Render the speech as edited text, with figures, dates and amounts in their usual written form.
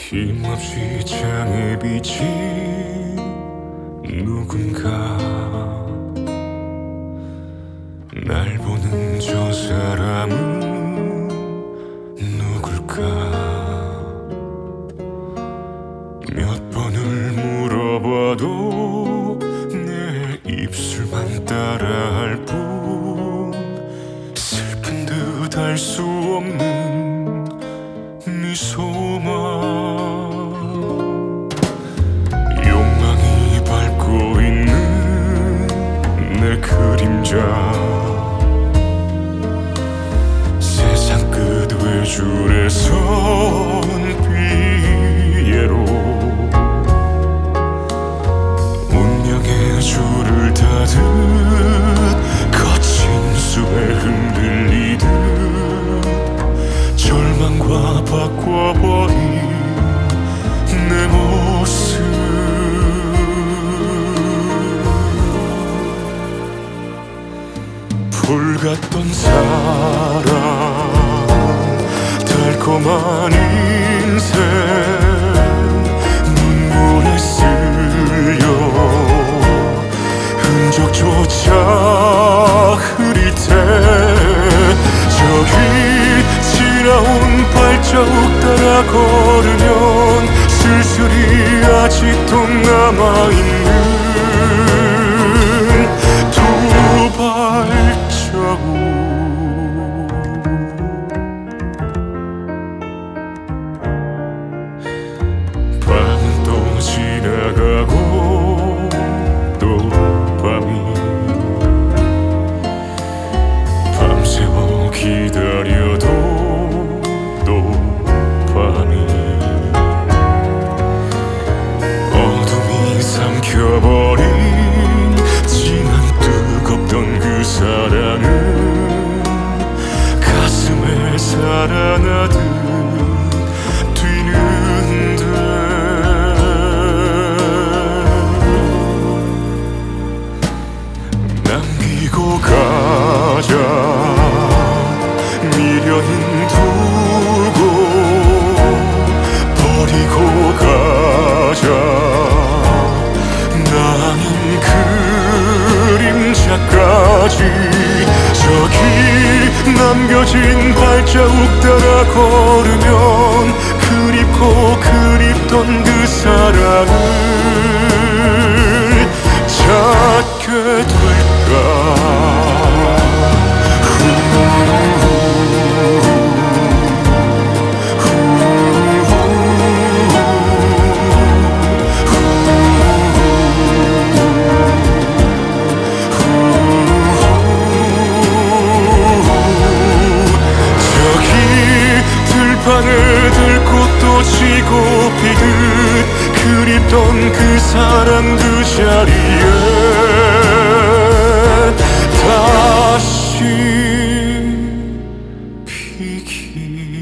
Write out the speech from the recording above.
힘없이 창에 비친 누군가, 날 보는 저 사람은 누굴까. 몇 번을 물어봐도 내 입술만 따라할 뿐, 슬픈 듯 알 수 없는 미소만. 욕망이 밟고 있는 내 그림자, 세상 끝 외줄에 선 피에로 운명의 줄을 타듯 거친 숲에 흔들리듯 절망과 바꿔버린 내 모습. 불 같던 사랑, 달콤한 인생, 눈물에 쓸려 흔적조차 흐릴 때, 저기 지나온 발자국 따라 걸으면 쓸쓸히 아직도 남아있는 두 발자국. 밤은 또 지나가고 또 밤이, 밤새워 기다려도 또 밤이, 어둠이 삼켜버린 지난 뜨겁던 그 사랑은 가슴에 살아나듯 뛰는데, 남기고 가자 미련은 두고, 버리고 가자 나 아닌 그림자까지. 저기 남겨진 발자국 따라 걸으면 그립고 그립던 그 사랑을 찾게 될까. 들판에 들꽃도 지고 피듯 그립던 그 사랑 그 자리에 다시 피기.